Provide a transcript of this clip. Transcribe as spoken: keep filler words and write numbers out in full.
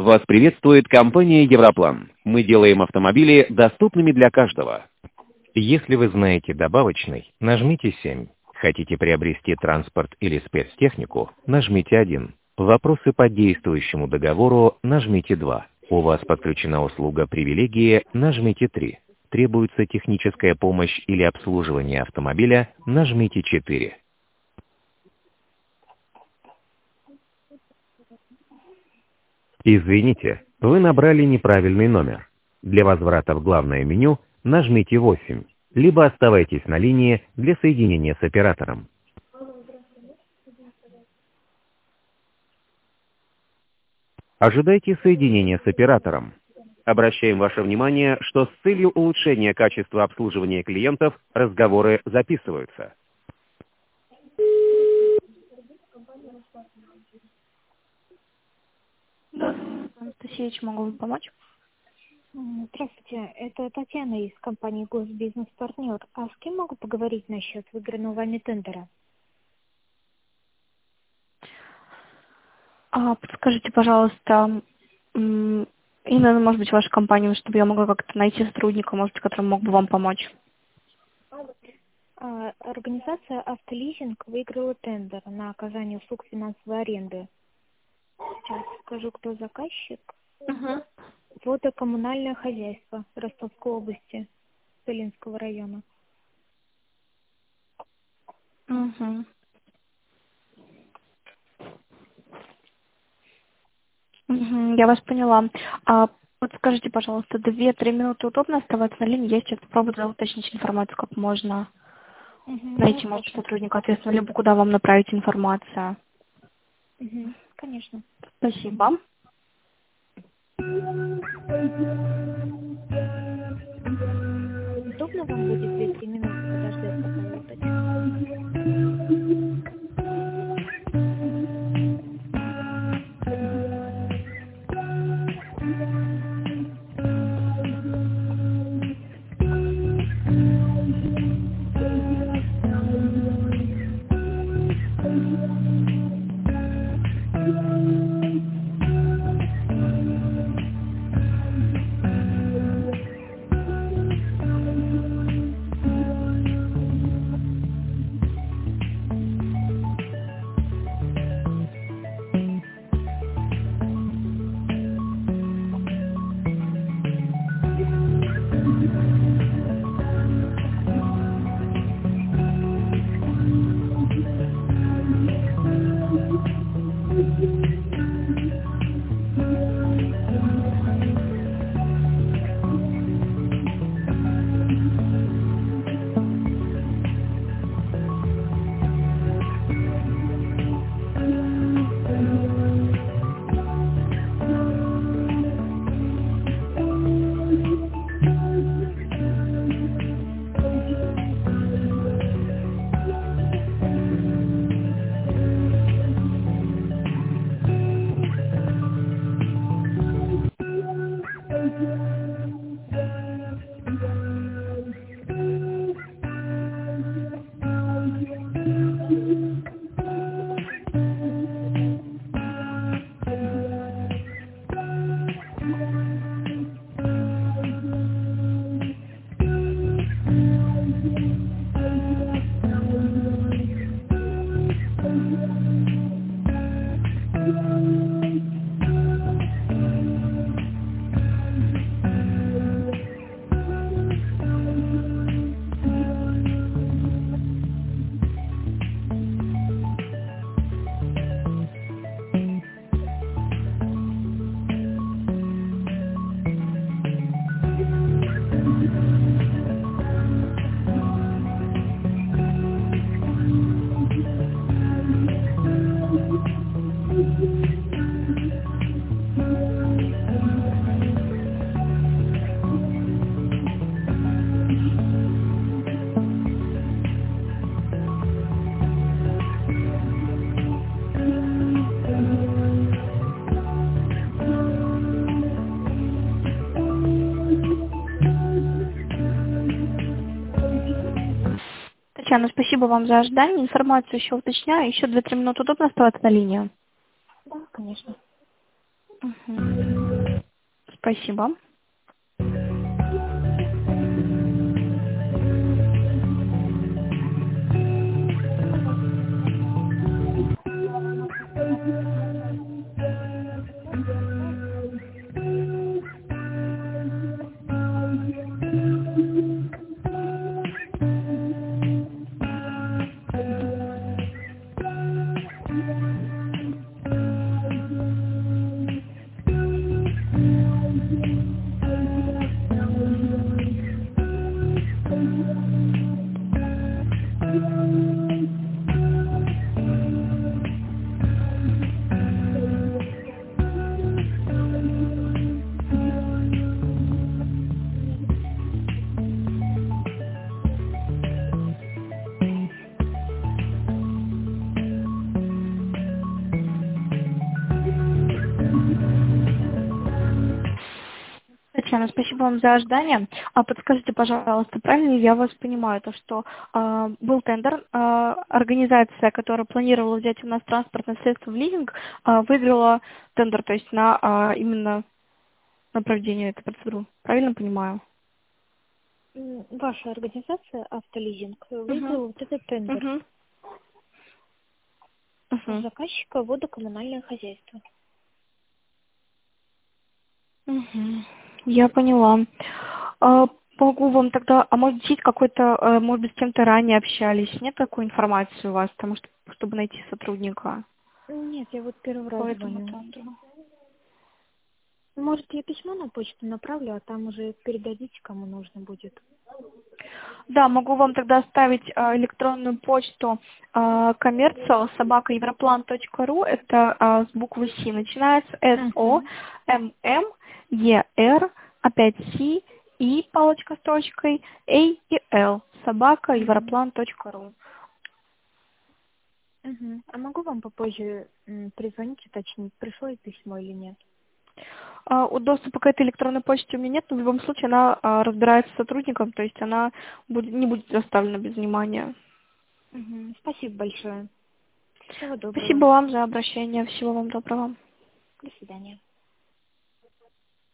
Вас приветствует компания «Европлан». Мы делаем автомобили доступными для каждого. Если вы знаете добавочный, нажмите семь. Хотите приобрести транспорт или спецтехнику, нажмите один. Вопросы по действующему договору, нажмите два. У вас подключена услуга «Привилегии», нажмите три. Требуется техническая помощь или обслуживание автомобиля, нажмите четыре. Извините, вы набрали неправильный номер. Для возврата в главное меню нажмите восемь, либо оставайтесь на линии для соединения с оператором. Ожидайте соединения с оператором. Обращаем ваше внимание, что с целью улучшения качества обслуживания клиентов разговоры записываются. Анастасия, могу вам помочь? Здравствуйте, это Татьяна из компании «Госбизнес-партнер». А с кем могу поговорить насчет выигранного вами тендера? А, подскажите, пожалуйста, м, именно, может быть, вашу компанию, чтобы я могла как-то найти сотрудника, может, который мог бы вам помочь. А, Организация «Автолизинг» выиграла тендер на оказание услуг финансовой аренды. Сейчас скажу, кто заказчик. Угу. Водокоммунальное хозяйство Ростовской области, Целинского района. Угу. Угу, я вас поняла. А подскажите, пожалуйста, две-три минуты удобно оставаться на линии? Я сейчас попробую уточнить информацию, как можно Угу, найти, да, может, хорошо. сотрудника, ответственно, либо куда вам направить информацию. Угу, конечно. Спасибо. Удобно вам будет две-три минуты подождать, пока я уточню? Татьяна, спасибо вам за ожидание. Информацию еще уточняю. Еще две-три минуты удобно оставаться на линии? Да, конечно. Мгм. Спасибо. Татьяна, спасибо вам за ожидание. А подскажите, пожалуйста, правильно ли я вас понимаю, то что э, был тендер, э, организация, которая планировала взять у нас транспортное средство в лизинг, э, выиграла тендер, то есть на э, именно на проведение этой процедуры. Правильно понимаю? М, Ваша организация «Автолизинг» Угу. выиграла вот этот тендер. Угу. Угу. Заказчика водокоммунальное хозяйство. Угу. Я поняла. А, могу вам тогда, а может быть, есть какой-то, э, может быть, с кем-то ранее общались? Нет такой информации у вас, потому что, чтобы найти сотрудника Нет, я вот первый по раз этому звоню. тендеру? Может, я письмо на почту направлю, а там уже передадите, кому нужно будет. Да, могу вам тогда оставить э, электронную почту э, коммерциал собака европлан точка ру. Это э, с буквы С начинается. С О Угу. М М Е Р опять С И палочка с точкой А и Л собака Угу. европлан точка ру. Угу. А могу вам попозже м, перезвонить, уточнить, пришло ли письмо или нет? А, у доступа к этой электронной почте у меня нет, но в любом случае она а, разбирается с сотрудником, то есть она будет, не будет оставлена без внимания. Угу. Спасибо большое. Всего доброго. Спасибо вам за обращение. Всего вам доброго. До свидания.